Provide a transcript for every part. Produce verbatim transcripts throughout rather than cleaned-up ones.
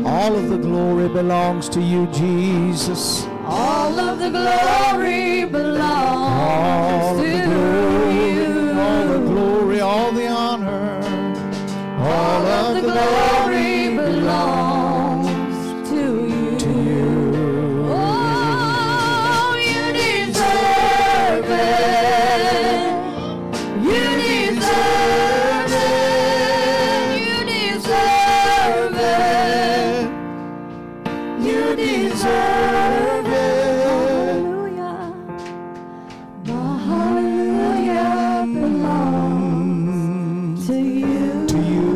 All of the glory belongs to you, Jesus. All of the glory belongs to you. All the glory, all the honor. All of the glory belongs to you. To you. Oh, you deserve it. You deserve it. You deserve it. You deserve it. Hallelujah. My hallelujah belongs to you. To you.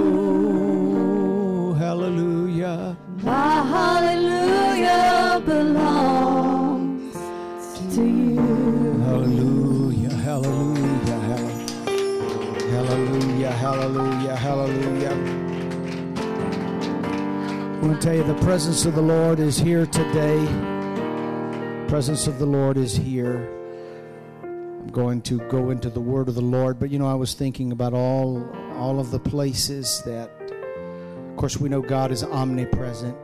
Hallelujah. My hallelujah belongs to you. Hallelujah. Hallelujah. Hallelujah. Hallelujah. Hallelujah. I want to tell you, the presence of the Lord is here today. The presence of the Lord is here. I'm going to go into the word of the Lord, but you know, I was thinking about all all of the places that, of course, we know God is omnipresent,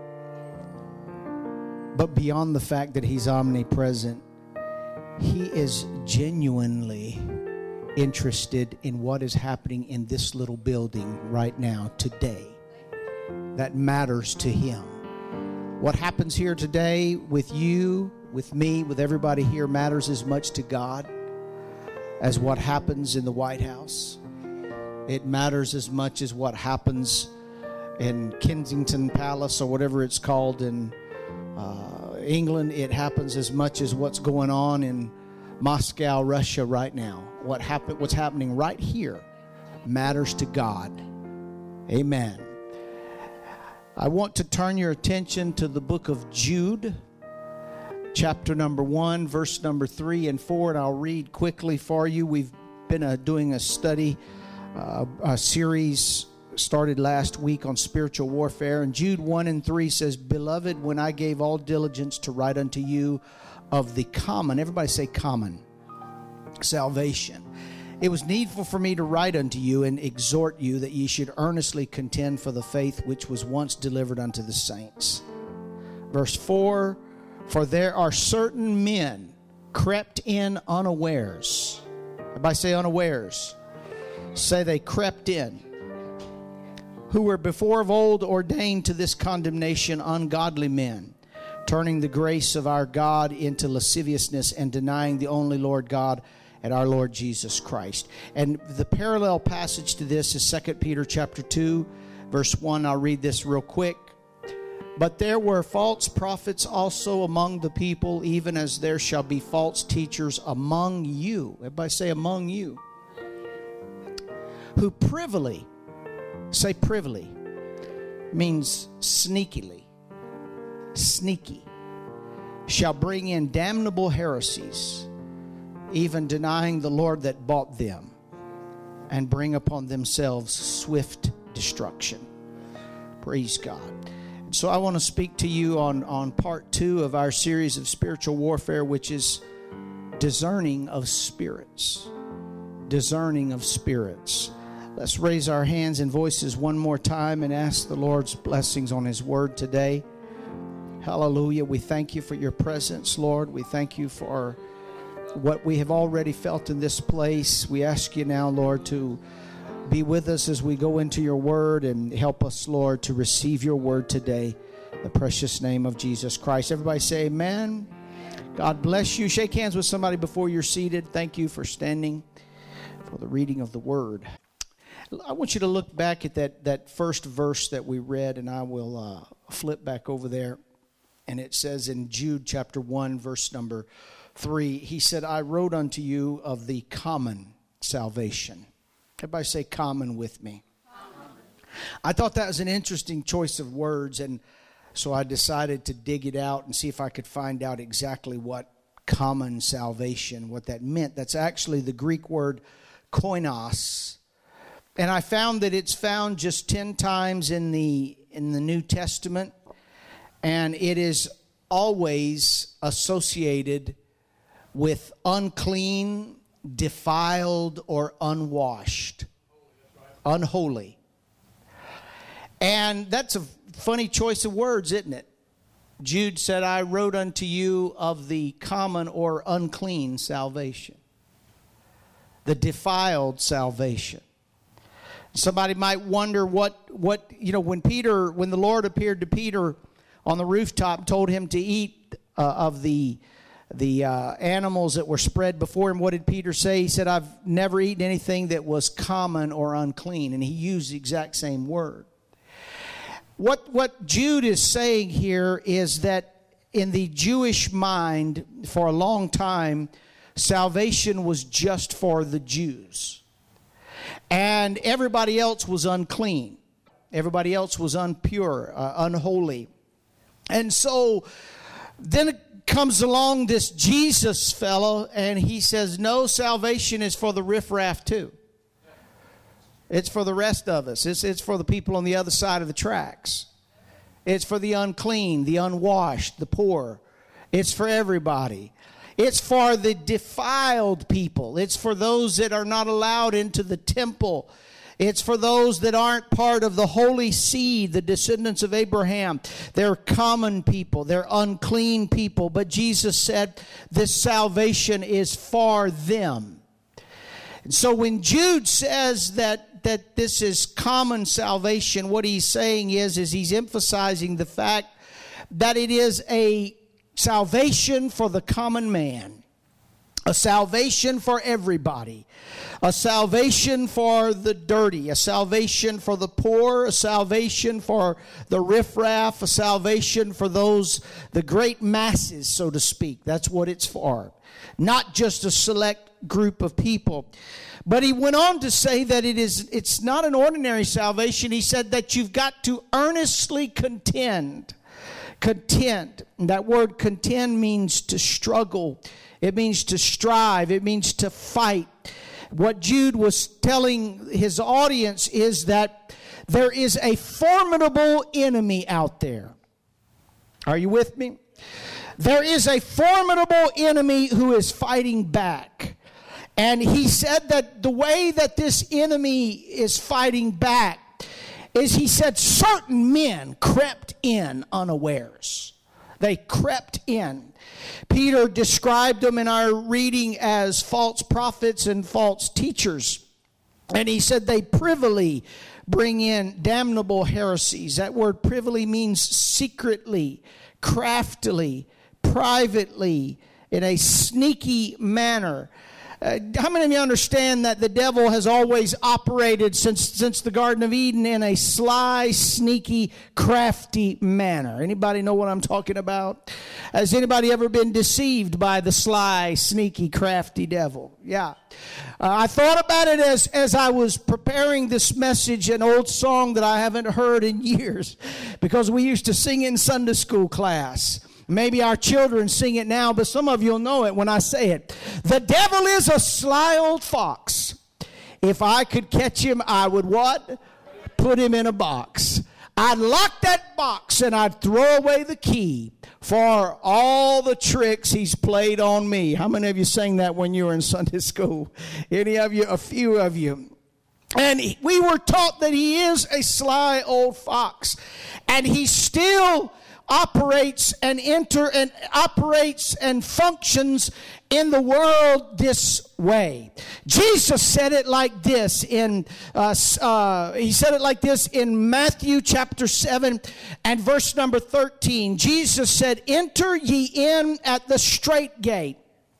but beyond the fact that he's omnipresent, he is genuinely interested in what is happening in this little building right now, today. That matters to him. What happens here today with you, with me, with everybody here matters as much to God as what happens in the White House. It matters as much as what happens in Kensington Palace or whatever it's called in uh, England. It happens as much as what's going on in Moscow, Russia right now. What happen, what's happening right here matters to God. Amen. I want to turn your attention to the book of Jude, chapter number one, verse number three and four, and I'll read quickly for you. We've been uh, doing a study, uh, a series started last week on spiritual warfare, and Jude one and three says, "Beloved, when I gave all diligence to write unto you of the common," everybody say common, salvation, "it was needful for me to write unto you and exhort you that ye should earnestly contend for the faith which was once delivered unto the saints." Verse four, "For there are certain men crept in unawares." Everybody say unawares. Say they crept in. "Who were before of old ordained to this condemnation, ungodly men, turning the grace of our God into lasciviousness and denying the only Lord God and our Lord Jesus Christ." And the parallel passage to this is Second Peter chapter two, verse one. I'll read this real quick. "But there were false prophets also among the people, even as there shall be false teachers among you." Everybody say among you. "Who privily," say privily, means sneakily, sneaky, "shall bring in damnable heresies, even denying the Lord that bought them, and bring upon themselves swift destruction." Praise God. So I want to speak to you on, on part two of our series of spiritual warfare, which is discerning of spirits. Discerning of spirits. Let's raise our hands and voices one more time and ask the Lord's blessings on his word today. Hallelujah. We thank you for your presence, Lord. We thank you for what we have already felt in this place. We ask you now, Lord, to be with us as we go into your word and help us, Lord, to receive your word today. In the precious name of Jesus Christ. Everybody say amen. God bless you. Shake hands with somebody before you're seated. Thank you for standing for the reading of the word. I want you to look back at that, that first verse that we read, and I will uh, flip back over there. And it says in Jude chapter one, verse number three, he said, "I wrote unto you of the common salvation." Everybody say common with me. Common. I thought that was an interesting choice of words, and so I decided to dig it out and see if I could find out exactly what common salvation, what that meant. That's actually the Greek word koinos. And I found that it's found just ten times in the in the New Testament, and it is always associated with unclean, defiled, or unwashed, unholy. And that's a funny choice of words, isn't it? Jude said, I wrote unto you of the common or unclean salvation, the defiled salvation. Somebody might wonder what, what, you know, when Peter, when the Lord appeared to Peter on the rooftop and told him to eat uh, of the, the uh, animals that were spread before him, what did Peter say? He said, I've never eaten anything that was common or unclean. And he used the exact same word. What, what Jude is saying here is that in the Jewish mind, for a long time, salvation was just for the Jews. And everybody else was unclean. Everybody else was impure, uh, unholy. And so then it comes along this Jesus fellow, and he says, no, salvation is for the riffraff too. It's for the rest of us. It's, it's for the people on the other side of the tracks. It's for the unclean, the unwashed, the poor. It's for everybody. It's for the defiled people. It's for those that are not allowed into the temple. It's for those that aren't part of the holy seed, the descendants of Abraham. They're common people. They're unclean people. But Jesus said this salvation is for them. And so when Jude says that that this is common salvation, what he's saying is, is he's emphasizing the fact that it is a salvation for the common man, a salvation for everybody, a salvation for the dirty, a salvation for the poor, a salvation for the riffraff, a salvation for those, the great masses, so to speak. That's what it's for. Not just a select group of people. But he went on to say that it is, it's not an ordinary salvation. He said that you've got to earnestly contend. Content. That word contend means to struggle. It means to strive. It means to fight. What Jude was telling his audience is that there is a formidable enemy out there. Are you with me? There is a formidable enemy who is fighting back. And he said that the way that this enemy is fighting back is, he said, certain men crept in unawares. They crept in. Peter described them in our reading as false prophets and false teachers. And he said they privily bring in damnable heresies. That word privily means secretly, craftily, privately, in a sneaky manner. Uh, how many of you understand that the devil has always operated since since the Garden of Eden in a sly, sneaky, crafty manner? Anybody know what I'm talking about? Has anybody ever been deceived by the sly, sneaky, crafty devil? Yeah. Uh, I thought about it as, as I was preparing this message, an old song that I haven't heard in years, because we used to sing in Sunday school class. Maybe our children sing it now, but some of you will know it when I say it. The devil is a sly old fox. If I could catch him, I would what? Put him in a box. I'd lock that box and I'd throw away the key for all the tricks he's played on me. How many of you sang that when you were in Sunday school? Any of you? A few of you. And we were taught that he is a sly old fox. And he still operates and enter and operates and functions in the world this way. Jesus said it like this in uh, uh, he said it like this in Matthew chapter seven and verse number thirteen. Jesus said, "Enter ye in at the strait gate,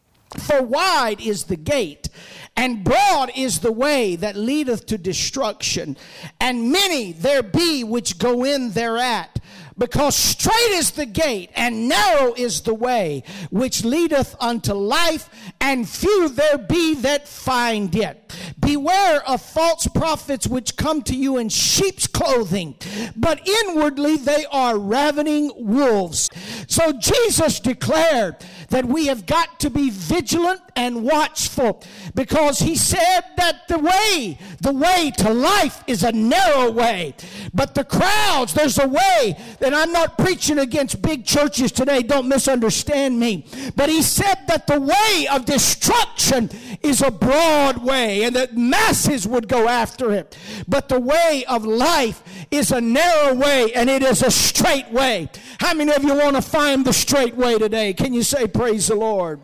for wide is the gate, and broad is the way that leadeth to destruction, and many there be which go in thereat. Because straight is the gate, and narrow is the way, which leadeth unto life, and few there be that find it. Beware of false prophets which come to you in sheep's clothing, but inwardly they are ravening wolves." So Jesus declared that we have got to be vigilant and watchful, because he said that the way, the way to life is a narrow way, but the crowds, there's a way. And I'm not preaching against big churches today, don't misunderstand me, but he said that the way of destruction is a broad way and that masses would go after it, but the way of life is a narrow way and it is a straight way. How many of you want to find the straight way today? Can you say praise the Lord?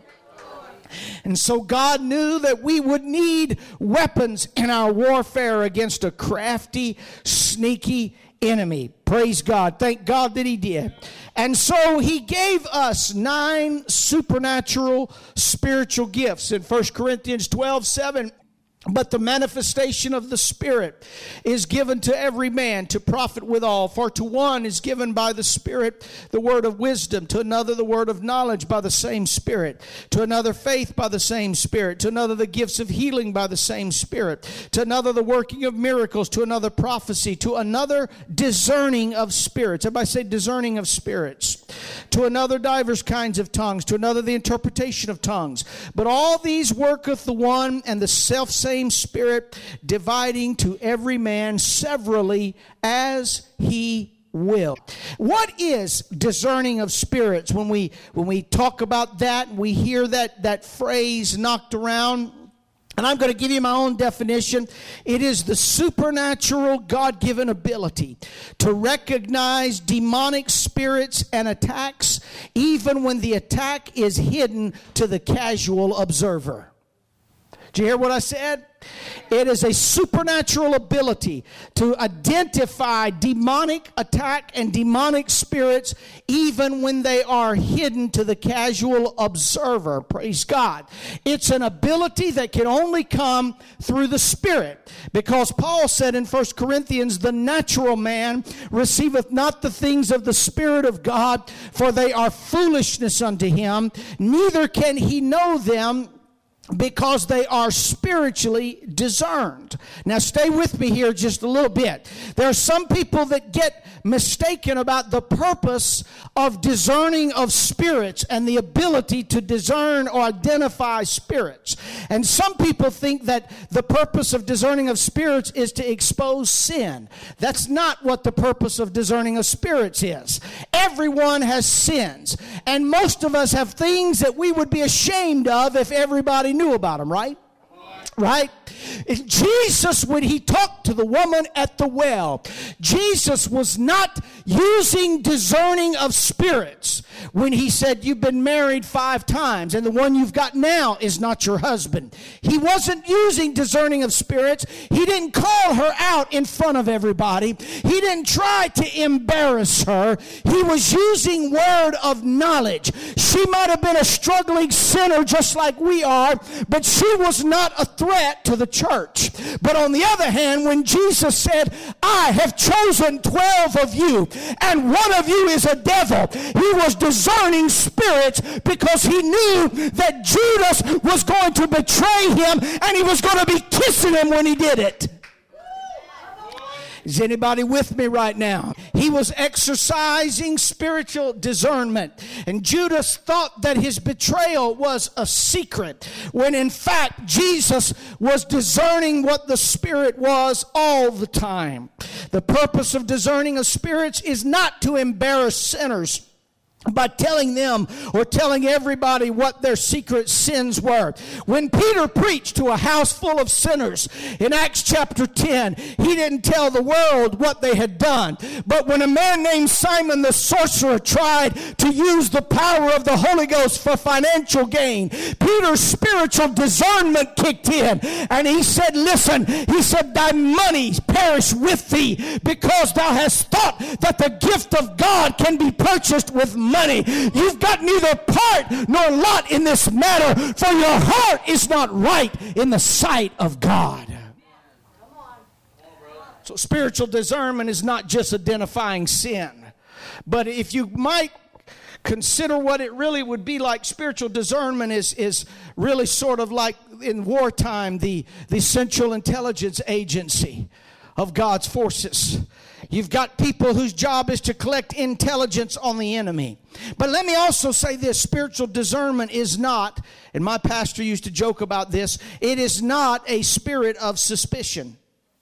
And so God knew that we would need weapons in our warfare against a crafty, sneaky enemy. Praise God. Thank God that he did. And so he gave us nine supernatural spiritual gifts in First Corinthians twelve seven. But the manifestation of the Spirit is given to every man to profit withal. For to one is given by the Spirit the word of wisdom, to another the word of knowledge by the same Spirit, to another faith by the same Spirit, to another the gifts of healing by the same Spirit, to another the working of miracles, to another prophecy, to another discerning of spirits. Everybody say discerning of spirits. To another divers kinds of tongues, to another the interpretation of tongues. But all these worketh the one and the selfsame same Spirit, dividing to every man severally as he will. What is discerning of spirits? When we when we talk about that, we hear that that phrase knocked around. And I'm going to give you my own definition. It is the supernatural God-given ability to recognize demonic spirits and attacks, even when the attack is hidden to the casual observer. Did you hear what I said? It is a supernatural ability to identify demonic attack and demonic spirits even when they are hidden to the casual observer. Praise God. It's an ability that can only come through the Spirit, because Paul said in First Corinthians, the natural man receiveth not the things of the Spirit of God, for they are foolishness unto him, neither can he know them, because they are spiritually discerned. Now stay with me here just a little bit. There are some people that get mistaken about the purpose of discerning of spirits and the ability to discern or identify spirits. And some people think that the purpose of discerning of spirits is to expose sin. That's not what the purpose of discerning of spirits is. Everyone has sins, and most of us have things that we would be ashamed of if everybody knew about them, right? Right? Jesus, when he talked to the woman at the well, Jesus was not using discerning of spirits when he said, you've been married five times and the one you've got now is not your husband. He wasn't using discerning of spirits. He didn't call her out in front of everybody. He didn't try to embarrass her. He was using word of knowledge. She might have been a struggling sinner just like we are, but she was not a threat to the church. But on the other hand, when Jesus said, I have chosen twelve of you, and one of you is a devil, he was discerning spirits, because he knew that Judas was going to betray him, and he was going to be kissing him when he did it. Is anybody with me right now? He was exercising spiritual discernment. And Judas thought that his betrayal was a secret, when in fact Jesus was discerning what the Spirit was all the time. The purpose of discerning of spirits is not to embarrass sinners by telling them or telling everybody what their secret sins were. When Peter preached to a house full of sinners in Acts chapter ten, he didn't tell the world what they had done. But when a man named Simon the sorcerer tried to use the power of the Holy Ghost for financial gain, Peter's spiritual discernment kicked in, and he said, listen, he said, thy money perish with thee, because thou hast thought that the gift of God can be purchased with money. Money. You've got neither part nor lot in this matter, for your heart is not right in the sight of God. So spiritual discernment is not just identifying sin, but if you might consider what it really would be like, spiritual discernment is, is really sort of like in wartime the, the Central Intelligence Agency of God's forces. You've got people whose job is to collect intelligence on the enemy. But let me also say this, spiritual discernment is not, and my pastor used to joke about this, it is not a spirit of suspicion.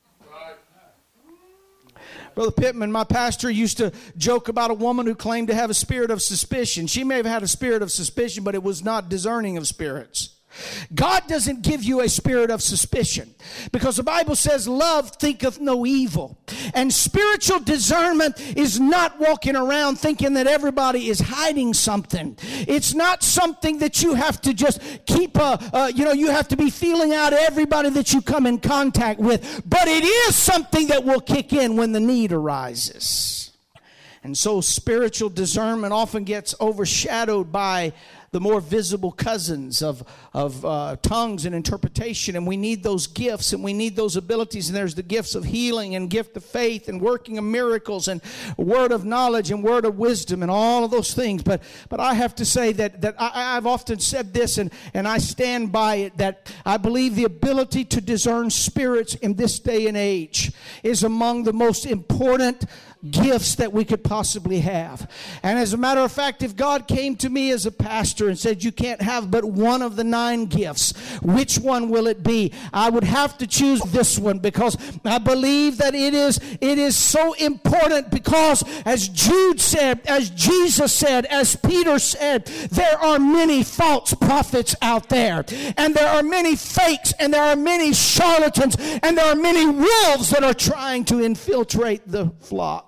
Brother Pittman, my pastor, used to joke about a woman who claimed to have a spirit of suspicion. She may have had a spirit of suspicion, but it was not discerning of spirits. God doesn't give you a spirit of suspicion, because the Bible says love thinketh no evil. And spiritual discernment is not walking around thinking that everybody is hiding something. It's not something that you have to just keep, a, uh, you know, you have to be feeling out everybody that you come in contact with. But it is something that will kick in when the need arises. And so spiritual discernment often gets overshadowed by the more visible cousins of, of uh, tongues and interpretation. And we need those gifts and we need those abilities. And there's the gifts of healing and gift of faith and working of miracles and word of knowledge and word of wisdom and all of those things. But but I have to say that, that I, I've often said this, and, and I stand by it, that I believe the ability to discern spirits in this day and age is among the most important gifts that we could possibly have. And as a matter of fact, if God came to me as a pastor and said, you can't have but one of the nine gifts, which one will it be? I would have to choose this one, because I believe that it is it is so important, because as Jude said, as Jesus said, as Peter said, there are many false prophets out there, and there are many fakes, and there are many charlatans, and there are many wolves that are trying to infiltrate the flock.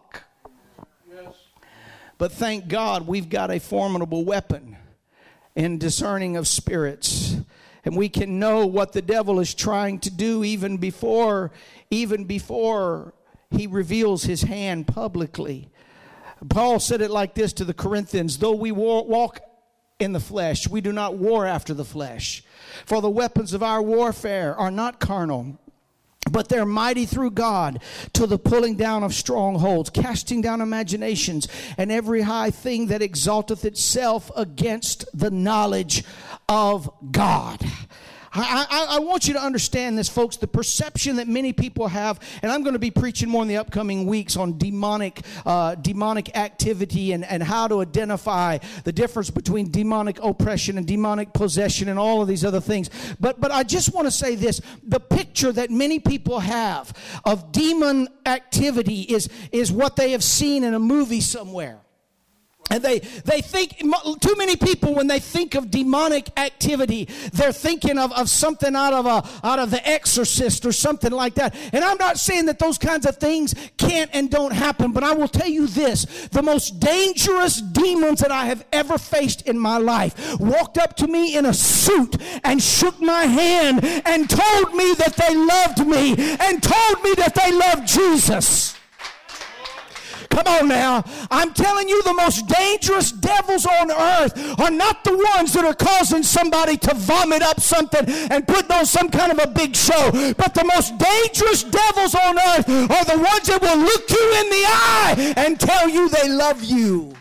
But thank God we've got a formidable weapon in discerning of spirits. And we can know what the devil is trying to do even before, even before he reveals his hand publicly. Paul said it like this to the Corinthians: though we walk in the flesh, we do not war after the flesh. For the weapons of our warfare are not carnal, but they're mighty through God to the pulling down of strongholds, casting down imaginations, and every high thing that exalteth itself against the knowledge of God. I, I, I want you to understand this, folks. The perception that many people have, and I'm going to be preaching more in the upcoming weeks on demonic uh, demonic activity and, and how to identify the difference between demonic oppression and demonic possession and all of these other things. But but I just want to say this. The picture that many people have of demon activity is, is what they have seen in a movie somewhere. And they, they think, too many people, when they think of demonic activity, they're thinking of, of something out of a out of The Exorcist or something like that. And I'm not saying that those kinds of things can't and don't happen, but I will tell you this: the most dangerous demons that I have ever faced in my life walked up to me in a suit and shook my hand and told me that they loved me and told me that they loved Jesus. Come on now. I'm telling you, the most dangerous devils on earth are not the ones that are causing somebody to vomit up something and put on some kind of a big show. But the most dangerous devils on earth are the ones that will look you in the eye and tell you they love you.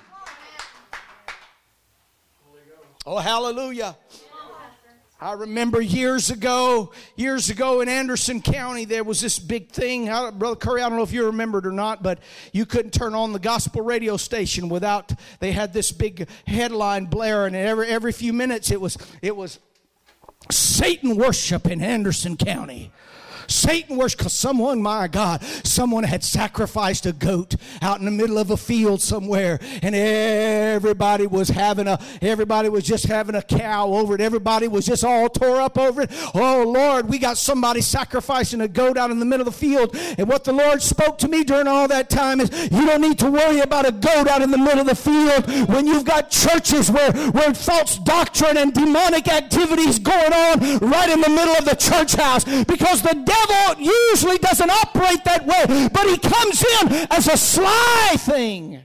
Oh, hallelujah. I remember years ago, years ago in Anderson County, there was this big thing. I, Brother Curry, I don't know if you remember it or not, but you couldn't turn on the gospel radio station without, they had this big headline blaring, and every every few minutes it was it was Satan worship in Anderson County. Satan worship, because someone, my God, someone had sacrificed a goat out in the middle of a field somewhere, and everybody was having a, everybody was just having a cow over it. Everybody was just all tore up over it. Oh Lord, we got somebody sacrificing a goat out in the middle of the field. And what the Lord spoke to me during all that time is, you don't need to worry about a goat out in the middle of the field when you've got churches where, where false doctrine and demonic activities going on right in the middle of the church house, because the devil devil usually doesn't operate that way, but he comes in as a sly thing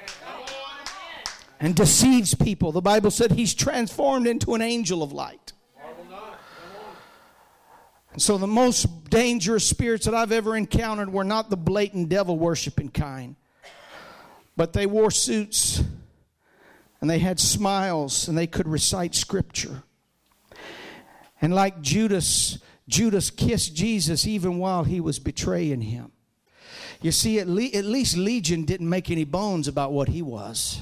and deceives people. The Bible said he's transformed into an angel of light. And so the most dangerous spirits that I've ever encountered were not the blatant devil worshiping kind, but they wore suits and they had smiles and they could recite scripture. And like Judas, Judas kissed Jesus even while he was betraying him. You see, at, le- at least Legion didn't make any bones about what he was.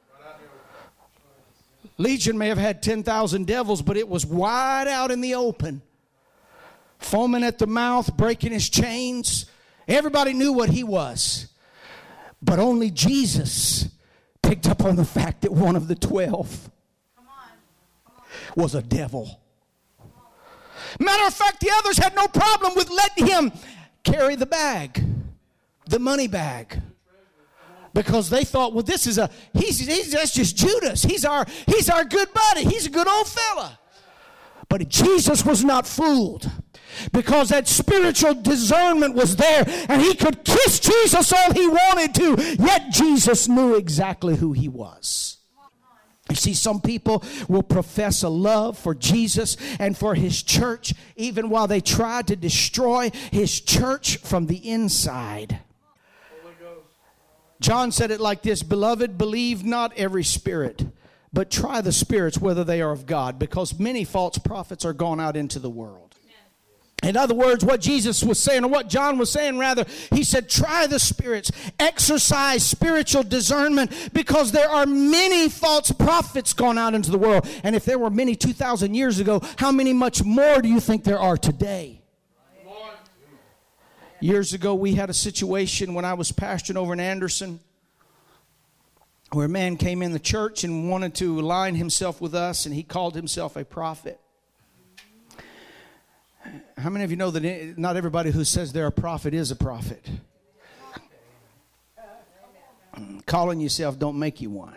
Legion may have had ten thousand devils, but it was wide out in the open. Foaming at the mouth, breaking his chains. Everybody knew what he was. But only Jesus picked up on the fact that one of the twelve Come on. Come on. was a devil. Matter of fact, the others had no problem with letting him carry the bag, the money bag. Because they thought, well, this is a, he's, he's that's just Judas. He's our, he's our good buddy. He's a good old fella. But Jesus was not fooled. Because that spiritual discernment was there. And he could kiss Jesus all he wanted to. Yet Jesus knew exactly who he was. You see, some people will profess a love for Jesus and for his church, even while they try to destroy his church from the inside. John said it like this, Beloved, believe not every spirit, but try the spirits whether they are of God, because many false prophets are gone out into the world. In other words, what Jesus was saying, or what John was saying rather, he said, try the spirits, exercise spiritual discernment, because there are many false prophets gone out into the world. And if there were many two thousand years ago, how many much more do you think there are today? Years ago, we had a situation when I was pastoring over in Anderson where a man came in the church and wanted to align himself with us, and he called himself a prophet. How many of you know that not everybody who says they're a prophet is a prophet? Calling yourself don't make you one.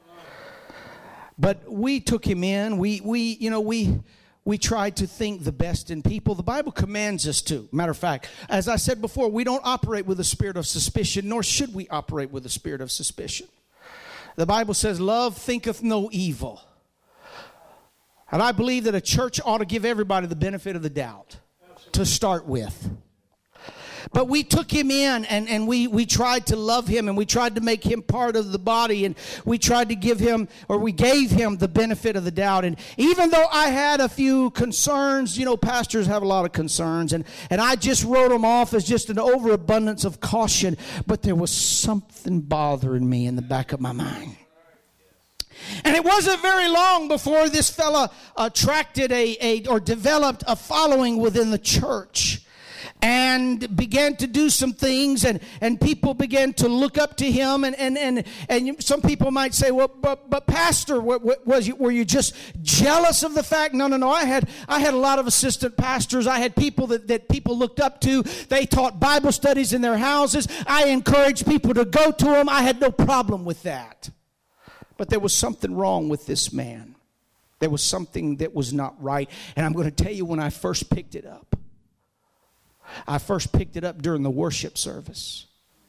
But we took him in. We, we you know, we... We try to think the best in people. The Bible commands us to. Matter of fact, as I said before, we don't operate with a spirit of suspicion, nor should we operate with a spirit of suspicion. The Bible says, love thinketh no evil. And I believe that a church ought to give everybody the benefit of the doubt to start with. But we took him in and, and we, we tried to love him, and we tried to make him part of the body, and we tried to give him, or we gave him the benefit of the doubt. And even though I had a few concerns, you know, pastors have a lot of concerns, and, and I just wrote them off as just an overabundance of caution, but there was something bothering me in the back of my mind. And it wasn't very long before this fella attracted a, a or developed a following within the church. And began to do some things, and, and people began to look up to him. And, and, and, and some people might say, well, but, but Pastor, what, what, was you, were you just jealous of the fact? No, no, no. I had I had a lot of assistant pastors. I had people that, that people looked up to. They taught Bible studies in their houses. I encouraged people to go to them. I had no problem with that. But there was something wrong with this man. There was something that was not right. And I'm going to tell you, when I first picked it up, I first picked it up during the worship service.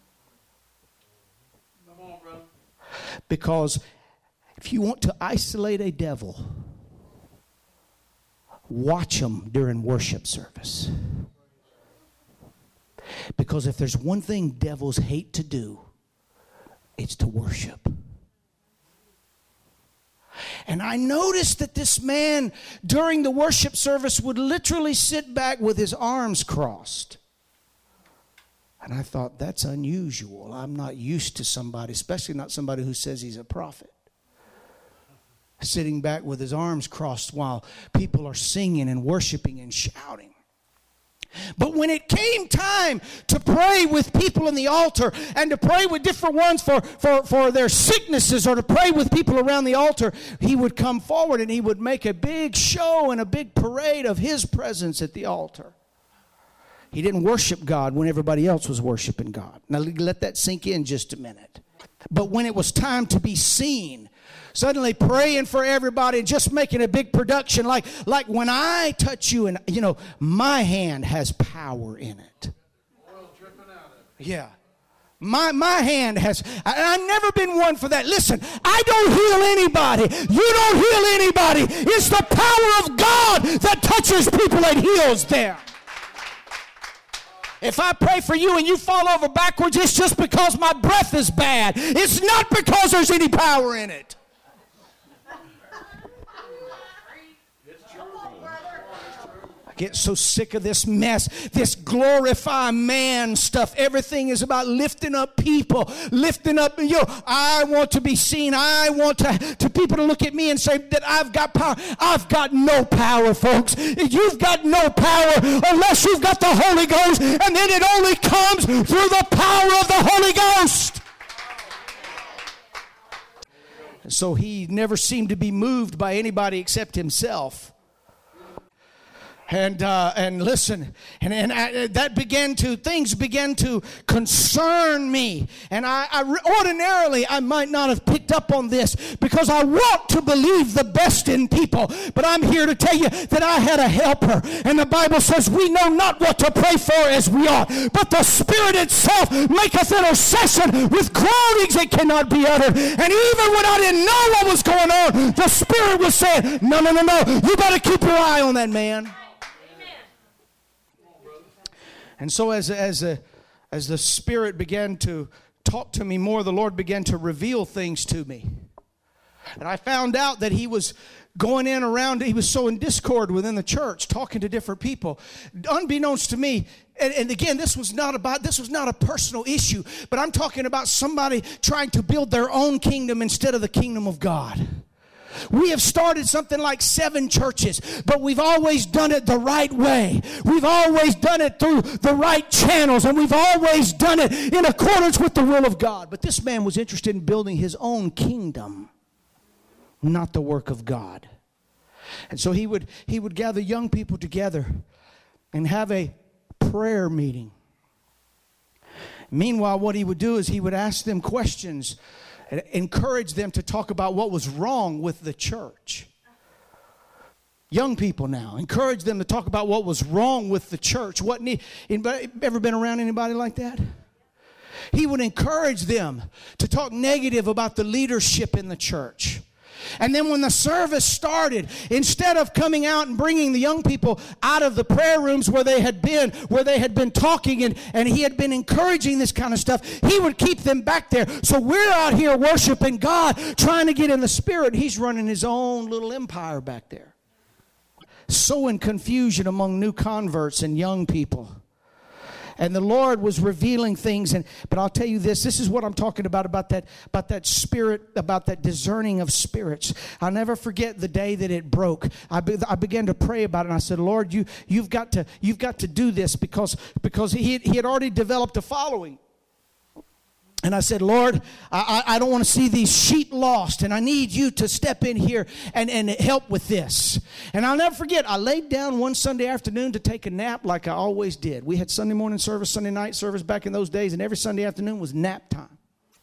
Come on, brother. Because if you want to isolate a devil, watch him during worship service. Because if there's one thing devils hate to do, it's to worship. And I noticed that this man during the worship service would literally sit back with his arms crossed. And I thought, that's unusual. I'm not used to somebody, especially not somebody who says he's a prophet, sitting back with his arms crossed while people are singing and worshiping and shouting. But when it came time to pray with people in the altar, and to pray with different ones for, for, for their sicknesses, or to pray with people around the altar, he would come forward and he would make a big show and a big parade of his presence at the altar. He didn't worship God when everybody else was worshiping God. Now let that sink in just a minute. But when it was time to be seen, suddenly praying for everybody and just making a big production, like, like when I touch you, and you know, my hand has power in it. Yeah. My my hand has, I, I've never been one for that. Listen, I don't heal anybody. You don't heal anybody. It's the power of God that touches people and heals them. If I pray for you and you fall over backwards, it's just because my breath is bad. It's not because there's any power in it. Get so sick of this mess, this glorify man stuff. Everything is about lifting up people, lifting up, you know, I want to be seen. I want to, to people to look at me and say that I've got power. I've got no power, folks. You've got no power unless you've got the Holy Ghost, and then it only comes through the power of the Holy Ghost. So he never seemed to be moved by anybody except himself. And uh, and listen, and, and I, that began to, things began to concern me. And I, I ordinarily, I might not have picked up on this because I want to believe the best in people. But I'm here to tell you that I had a helper. And the Bible says we know not what to pray for as we ought. But the Spirit itself maketh intercession with groanings that cannot be uttered. And even when I didn't know what was going on, the Spirit was saying, no, no, no, no, you got to keep your eye on that man. And so as as a, as the Spirit began to talk to me more, the Lord began to reveal things to me. And I found out that he was going in around, he was so in discord within the church, talking to different people. Unbeknownst to me, and, and again, this was not about, this was not a personal issue, but I'm talking about somebody trying to build their own kingdom instead of the kingdom of God. We have started something like seven churches, but we've always done it the right way. We've always done it through the right channels, and we've always done it in accordance with the will of God. But this man was interested in building his own kingdom, not the work of God. And so he would he would gather young people together and have a prayer meeting. Meanwhile, what he would do is he would ask them questions and encourage them to talk about what was wrong with the church. Young people now, encourage them to talk about what was wrong with the church. What need, anybody, ever been around anybody like that? He would encourage them to talk negative about the leadership in the church. And then when the service started, instead of coming out and bringing the young people out of the prayer rooms where they had been, where they had been talking and, and he had been encouraging this kind of stuff, he would keep them back there. So we're out here worshiping God, trying to get in the Spirit. He's running his own little empire back there. So in confusion among new converts and young people. And the Lord was revealing things. And but I'll tell you this, this is what I'm talking about, about that, about that spirit, about that discerning of spirits. I'll never forget the day that it broke. I, be, I began to pray about it, and I said, Lord, you, you've got to, you've got to do this because, because he, he had already developed a following. And I said, Lord, I, I don't want to see these sheep lost, and I need you to step in here and, and help with this. And I'll never forget, I laid down one Sunday afternoon to take a nap like I always did. We had Sunday morning service, Sunday night service back in those days, and every Sunday afternoon was nap time.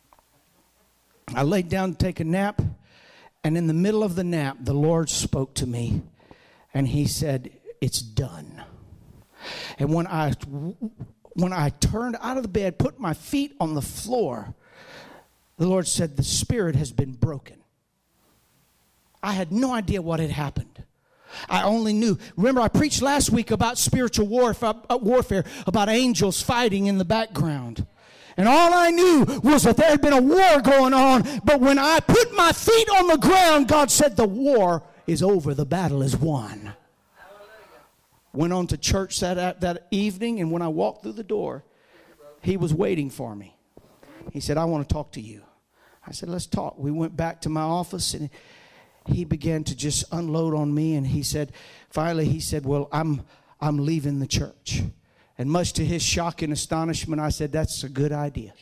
I laid down to take a nap, and in the middle of the nap, the Lord spoke to me, and he said, it's done. And when I... When I turned out of the bed, put my feet on the floor, the Lord said, the spirit has been broken. I had no idea what had happened. I only knew. Remember, I preached last week about spiritual warfare, warfare, about angels fighting in the background. And all I knew was that there had been a war going on. But when I put my feet on the ground, God said, the war is over. The battle is won. Went on to church that, that evening, and when I walked through the door, he was waiting for me. He said, I want to talk to you. I said, let's talk. We went back to my office, and he began to just unload on me, and he said, finally, he said, well, I'm I'm leaving the church. And much to his shock and astonishment, I said, that's a good idea.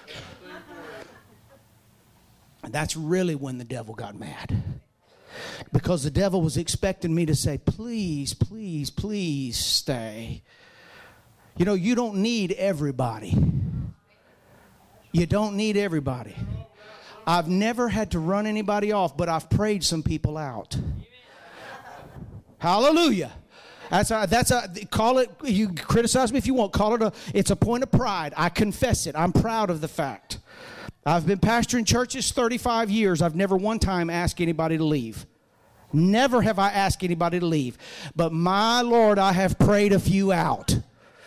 And that's really when the devil got mad. Because the devil was expecting me to say, please, please, please stay. You know, you don't need everybody. You don't need everybody. I've never had to run anybody off, but I've prayed some people out. Hallelujah. That's a, that's a, call it, you criticize me if you want, call it a, it's a point of pride. I confess it. I'm proud of the fact. I've been pastoring churches thirty-five years. I've never one time asked anybody to leave. Never have I asked anybody to leave. But my Lord, I have prayed a few out.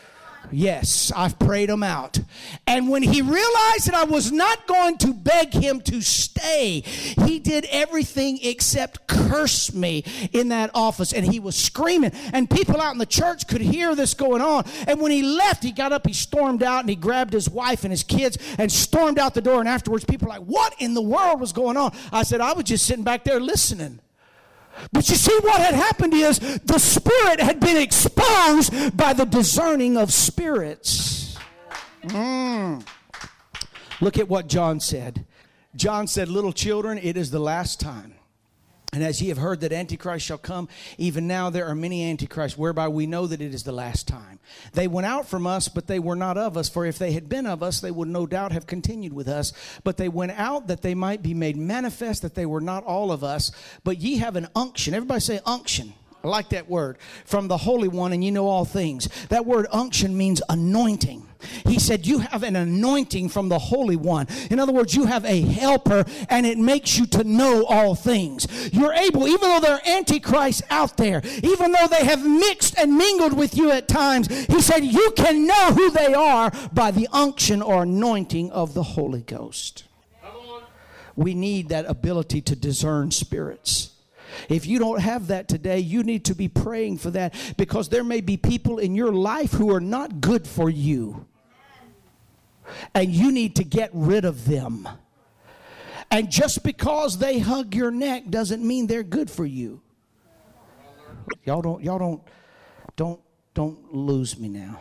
Yes, I've prayed him out. And when he realized that I was not going to beg him to stay, he did everything except curse me in that office. And he was screaming. And people out in the church could hear this going on. And when he left, he got up, he stormed out, and he grabbed his wife and his kids and stormed out the door. And afterwards, people were like, what in the world was going on? I said, I was just sitting back there listening. But you see, what had happened is the spirit had been exposed by the discerning of spirits. Mm. Look at what John said. John said, little children, it is the last time. And as ye have heard that Antichrist shall come, even now there are many Antichrists, whereby we know that it is the last time. They went out from us, but they were not of us. For if they had been of us, they would no doubt have continued with us. But they went out that they might be made manifest that they were not all of us. But ye have an unction. Everybody say unction. I like that word. From the Holy One, and you know all things. That word unction means anointing. He said you have an anointing from the Holy One. In other words, you have a helper, and it makes you to know all things. You're able, even though there are antichrists out there, even though they have mixed and mingled with you at times, he said you can know who they are by the unction or anointing of the Holy Ghost. We need that ability to discern spirits. If you don't have that today, you need to be praying for that, because there may be people in your life who are not good for you. And you need to get rid of them. And just because they hug your neck doesn't mean they're good for you. Y'all don't, y'all don't, don't, don't lose me now.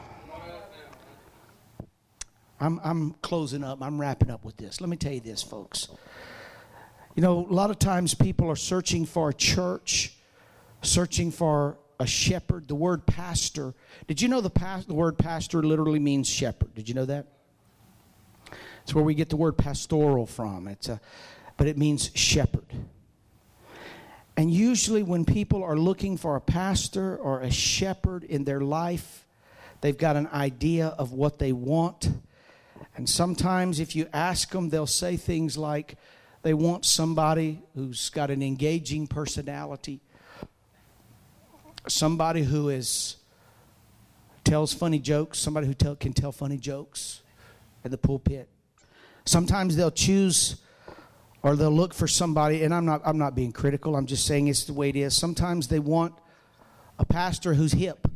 I'm, I'm closing up. I'm wrapping up with this. Let me tell you this, folks. You know, a lot of times people are searching for a church, searching for a shepherd. The word pastor. Did you know the, past, the word pastor literally means shepherd? Did you know that? It's where we get the word pastoral from. It's a, but it means shepherd. And usually when people are looking for a pastor or a shepherd in their life, they've got an idea of what they want. And sometimes if you ask them, they'll say things like, they want somebody who's got an engaging personality, somebody who is tells funny jokes, somebody who tell, can tell funny jokes in the pulpit. Sometimes they'll choose or they'll look for somebody, and I'm not I'm not being critical, I'm just saying it's the way it is. Sometimes they want a pastor who's hip.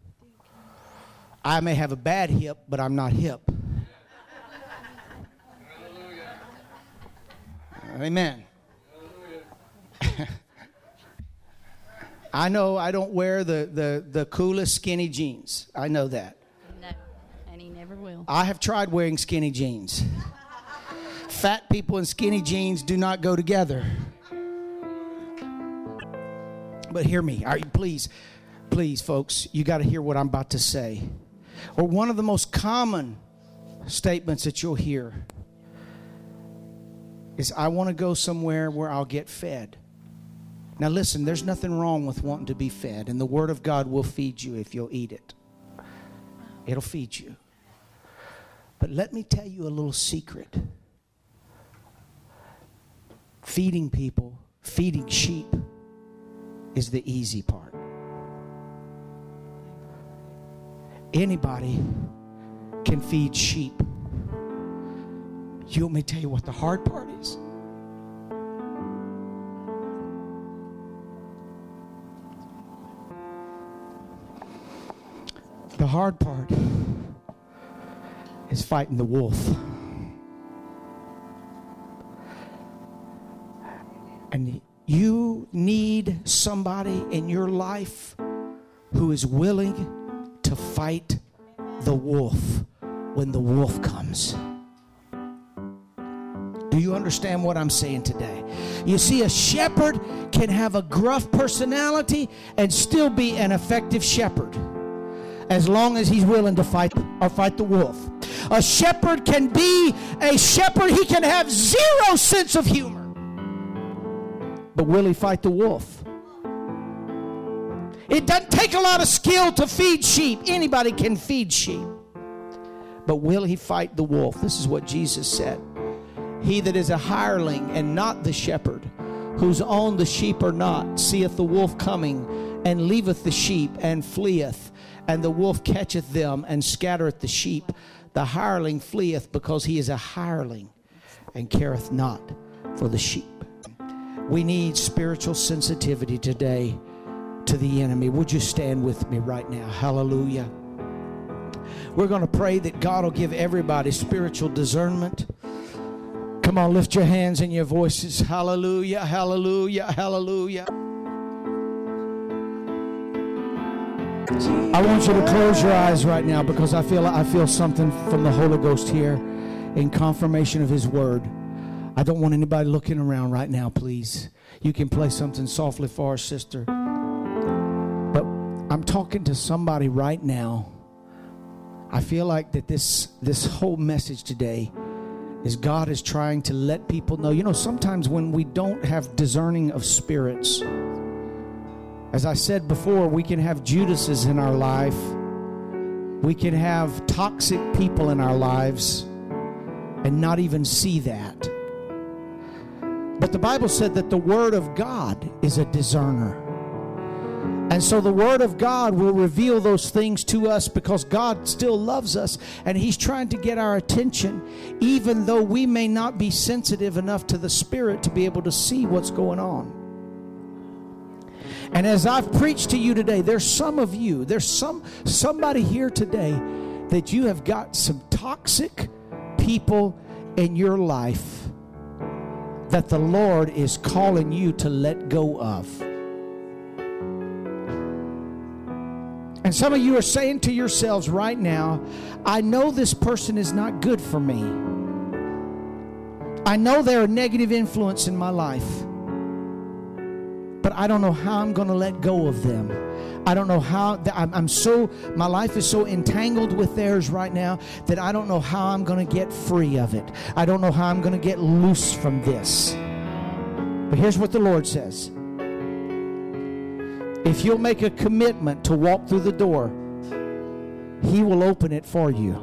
I may have a bad hip, but I'm not hip. Amen. I know I don't wear the, the, the coolest skinny jeans. I know that. No, and he never will. I have tried wearing skinny jeans. Fat people and skinny jeans do not go together. But hear me. All right, please, please, folks, you got to hear what I'm about to say. Or one of the most common statements that you'll hear is, I want to go somewhere where I'll get fed. Now listen, there's nothing wrong with wanting to be fed, and the Word of God will feed you if you'll eat it. It'll feed you. But let me tell you a little secret. Feeding people, feeding sheep is the easy part. Anybody can feed sheep. You want me to tell you what the hard part is? The hard part is fighting the wolf. And you need somebody in your life who is willing to fight the wolf when the wolf comes. Do you understand what I'm saying today? You see, a shepherd can have a gruff personality and still be an effective shepherd, as long as he's willing to fight or fight the wolf. A shepherd can be a shepherd. He can have zero sense of humor. But will he fight the wolf? It doesn't take a lot of skill to feed sheep. Anybody can feed sheep. But will he fight the wolf? This is what Jesus said. He that is a hireling and not the shepherd, whose own the sheep are not, seeth the wolf coming, and leaveth the sheep, and fleeth, and the wolf catcheth them and scattereth the sheep. The hireling fleeth because he is a hireling and careth not for the sheep. We need spiritual sensitivity today to the enemy. Would you stand with me right now? Hallelujah. We're going to pray that God will give everybody spiritual discernment. Come on, lift your hands and your voices. Hallelujah, hallelujah, hallelujah. I want you to close your eyes right now because I feel I feel something from the Holy Ghost here in confirmation of His word. I don't want anybody looking around right now, please. You can play something softly for our sister. But I'm talking to somebody right now. I feel like that this this whole message today is God is trying to let people know. You know, sometimes when we don't have discerning of spirits, as I said before, we can have Judases in our life. We can have toxic people in our lives and not even see that. But the Bible said that the Word of God is a discerner. And so the Word of God will reveal those things to us because God still loves us and He's trying to get our attention, even though we may not be sensitive enough to the Spirit to be able to see what's going on. And as I've preached to you today, there's some of you, there's some somebody here today that you have got some toxic people in your life that the Lord is calling you to let go of. And some of you are saying to yourselves right now, I know this person is not good for me. I know they're a negative influence in my life. But I don't know how I'm going to let go of them. I don't know how, I'm, I'm so, my life is so entangled with theirs right now that I don't know how I'm going to get free of it. I don't know how I'm going to get loose from this. But here's what the Lord says. If you'll make a commitment to walk through the door, He will open it for you.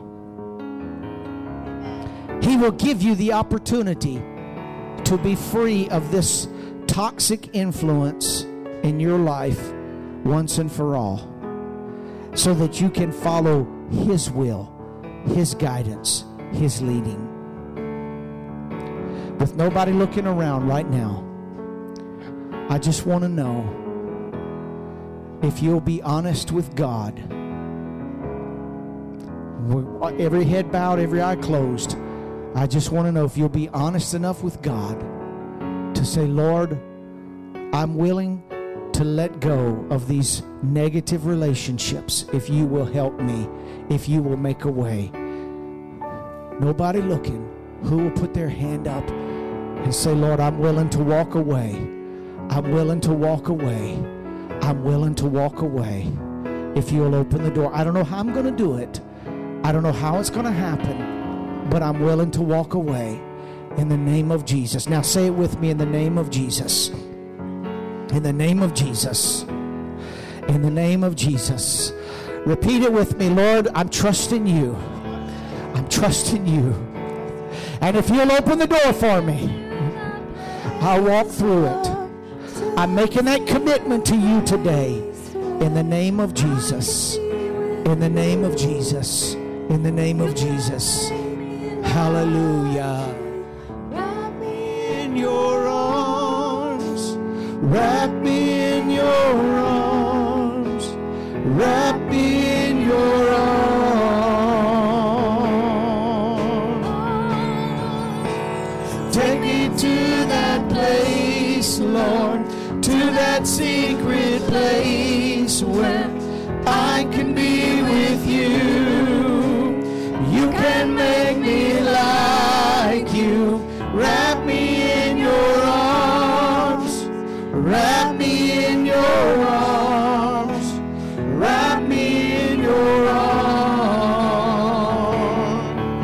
He will give you the opportunity to be free of this toxic influence in your life once and for all, so that you can follow His will, His guidance, His leading. With nobody looking around right now, I just want to know if you'll be honest with God. Every head bowed, every eye closed. I just want to know if you'll be honest enough with God to say, Lord, I'm willing to let go of these negative relationships if you will help me, if you will make a way. Nobody looking. Who will put their hand up and say, Lord, I'm willing to walk away. I'm willing to walk away. I'm willing to walk away if you'll open the door. I don't know how I'm going to do it. I don't know how it's going to happen, but I'm willing to walk away in the name of Jesus. Now say it with me, in the name of Jesus. In the name of Jesus. In the name of Jesus. Repeat it with me. Lord, I'm trusting you. I'm trusting you. And if you'll open the door for me, I'll walk through it. I'm making that commitment to you today. In the name of Jesus. In the name of Jesus. In the name of Jesus. Hallelujah. Wrap me in your arms. Wrap me in your arms. Wrap me in your arms. Take me to that place, Lord, to that secret place where I can be with you. You can make me like you. Wrap me in your arms. Wrap me in your arms. Wrap me in your arms.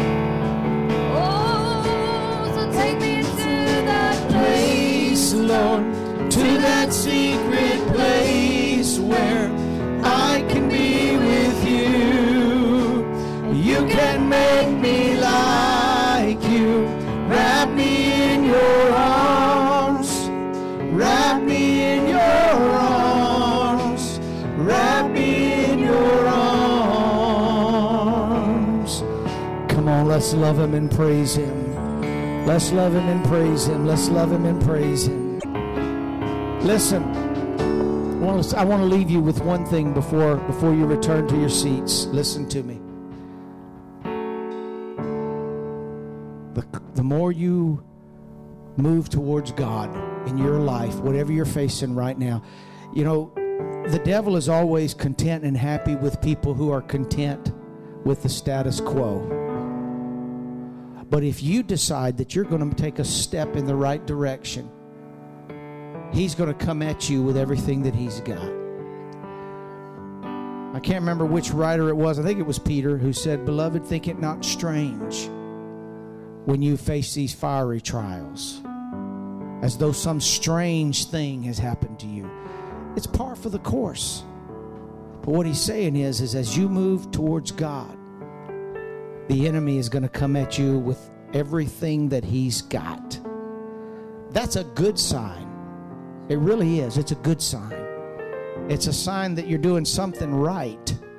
Oh, so take me to that place, Lord, to that secret place where I can be with you. You can make me like you. Wrap me in your arms. Wrap me in your arms. Wrap me in your arms. Let's love him and praise him. Let's love him and praise him. Let's love him and praise him. Listen, I want to, I want to leave you with one thing before, before you return to your seats. Listen to me. The, the more you move towards God in your life, whatever you're facing right now, you know, the devil is always content and happy with people who are content with the status quo. But if you decide that you're going to take a step in the right direction, he's going to come at you with everything that he's got. I can't remember which writer it was. I think it was Peter who said, "Beloved, think it not strange when you face these fiery trials, as though some strange thing has happened to you." It's par for the course. But what he's saying is, is as you move towards God, the enemy is going to come at you with everything that he's got. That's a good sign. It really is. It's a good sign. It's a sign that you're doing something right.